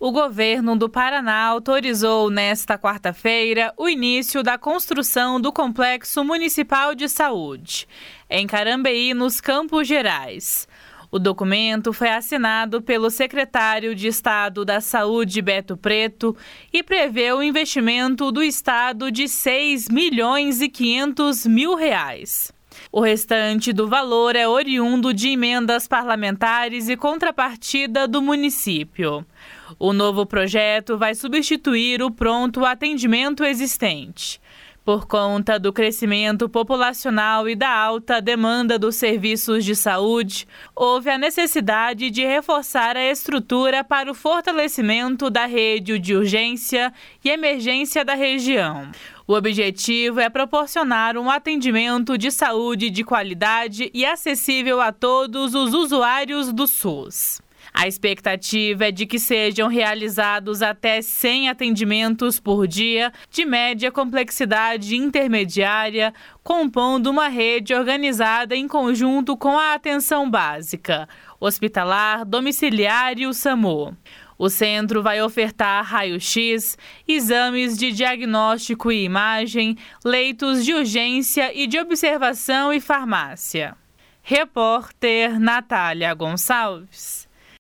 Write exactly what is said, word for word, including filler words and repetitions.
O governo do Paraná autorizou nesta quarta-feira o início da construção do Complexo Municipal de Saúde, em Carambeí, nos Campos Gerais. O documento foi assinado pelo secretário de Estado da Saúde, Beto Preto, e prevê o investimento do Estado de seis milhões e quinhentos mil reais. O restante do valor é oriundo de emendas parlamentares e contrapartida do município. O novo projeto vai substituir o pronto atendimento existente. Por conta do crescimento populacional e da alta demanda dos serviços de saúde, houve a necessidade de reforçar a estrutura para o fortalecimento da rede de urgência e emergência da região. O objetivo é proporcionar um atendimento de saúde de qualidade e acessível a todos os usuários do SUS. A expectativa é de que sejam realizados até cem atendimentos por dia, de média complexidade intermediária, compondo uma rede organizada em conjunto com a atenção básica, hospitalar, domiciliar e o SAMU. O centro vai ofertar raio-x, exames de diagnóstico e imagem, leitos de urgência e de observação e farmácia. Repórter Natália Gonçalves.